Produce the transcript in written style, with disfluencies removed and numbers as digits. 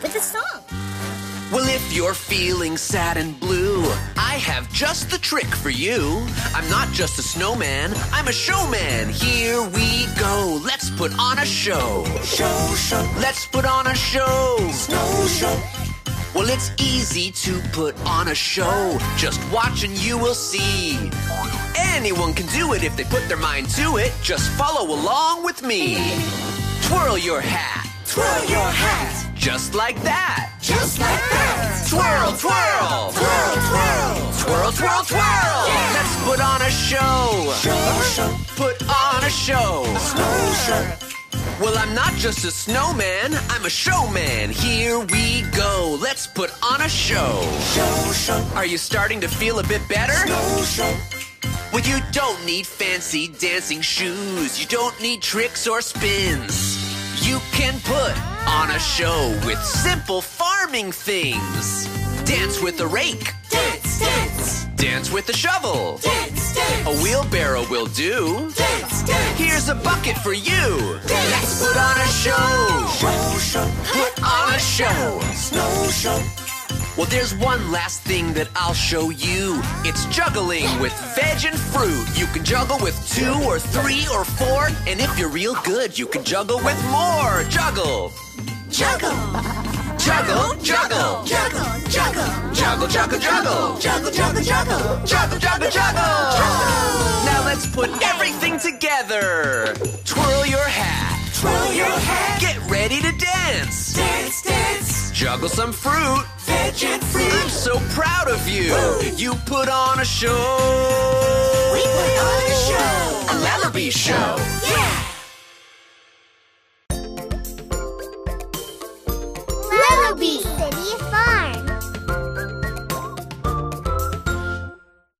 with the song. Well, if you're feeling sad and blue, I have just the trick for you. I'm not just a snowman, I'm a showman. Here we go, let's put on a show. Show. Let's put on a show. Snow show. Well, it's easy to put on a show. Just watch and you will see. Anyone can do it if they put their mind to it. Just follow along with me. Twirl your hat. Twirl your hat. Just like that. Just like that. Twirl, twirl. Twirl, twirl. Twirl, twirl, twirl. Yeah. Let's put on a show. Show. Put on a show. Snow show. Well, I'm not just a snowman, I'm a showman. Here we go. Let's put on a show. Show. Are you starting to feel a bit better? Snow show. Well, you don't need fancy dancing shoes. You don't need tricks or spins. You can put on a show with simple farming things. Dance with a rake. Dance, dance. Dance with a shovel. Dance, dance. A wheelbarrow will do. Dance, dance. Here's a bucket for you. Dance. Let's put on a show. Show. Put on a show. Snow show. Well, there's one last thing that I'll show you. It's juggling with veg and fruit. You can juggle with 2 or 3 or 4. And if you're real good, you can juggle with more. Juggle. Juggle. Juggle, juggle. Juggle, juggle. Juggle, juggle, juggle. Juggle, juggle, juggle. Juggle, juggle, juggle. Now let's put everything together. Twirl your hat. Twirl your hat. Get ready to dance. Dance, dance. Juggle some fruit. Veg and fruit. I'm so proud of you. Woo. You put on a show. We put on a show. A Lallerby show.